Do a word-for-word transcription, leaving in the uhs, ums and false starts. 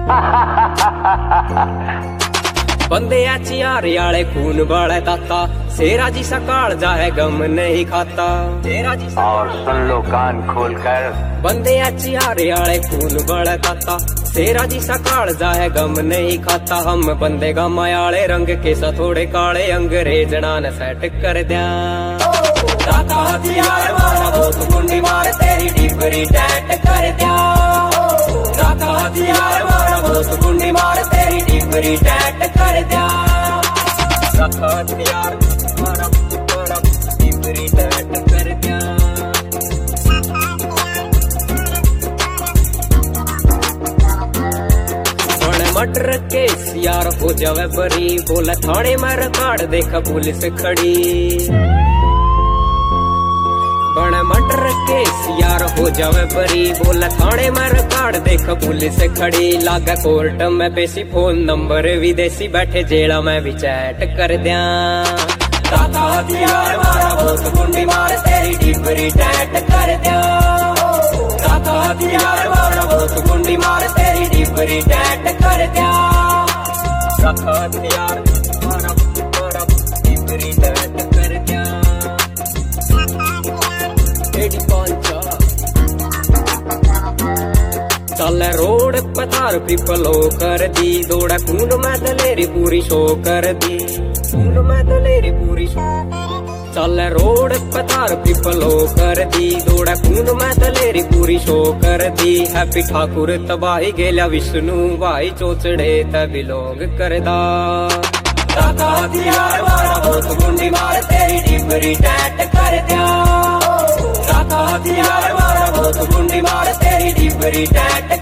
बंदे चियारे आले खून वाले ताता, शेरा जी सकाल जाए गम नहीं खाता। शेरा जी और सुन लो कान खोल कर, बंदे चियारे आले खून वाले ताता, शेरा जी सकाल जाए गम नहीं खाता। हम बंदे गम आले रंग के सा थोड़े काले, अंग्रेजना ने सेट कर दिया। ताता हथियार मारा बहुत मुंडी मार, तेरी डिबरी टैट कर दिया। ताता हथियार मारा बहुत मुंडी मार, तेरी डिबरी टैट कर दिया। ताता हथियार मारा मारा डिबरी टैट कर दिया। मटर के यार हो जावे बरी, बोला थाने में रिकॉर्ड देखा पुलिस खड़ी। बण मटर के यार हो जावे बरी, बोला थाने में रिकॉर्ड देखा पुलिस खड़ी। लागा कोर्ट में पेशी फोन नंबर विदेशी, बैठे जेला में भी चैट कर दिया। ताता हथियार मारा बहुत मुंडी मार, तेरी डिबरी टैट कर दिया। ताता हथियार मारा बहुत मुंडी मार, तेरी डिबरी टैट कर दिया। ताता हथियार मारा मारा डिबरी टैट कर दिया। एडी पांचा चल रोड पतार पिपलो कर दी, दौड़ा खून में दलेरी पूरी शो कर दी। खून में दलेरी पूरी शो चल रोड पतार पिपलो कर दी, दौड़ा खून में दलेरी पूरी शो कर दी। हैप्पी ठाकुर तबाही गेला विष्णु भाई, चोचड़े तभी लोग करदा। ताता हथियार मारा बहुत मुंडी मार, तेरी डिबरी टैट कर दिया। ताता हथियार मारा बहुत मुंडी मार, तेरी डिबरी टैट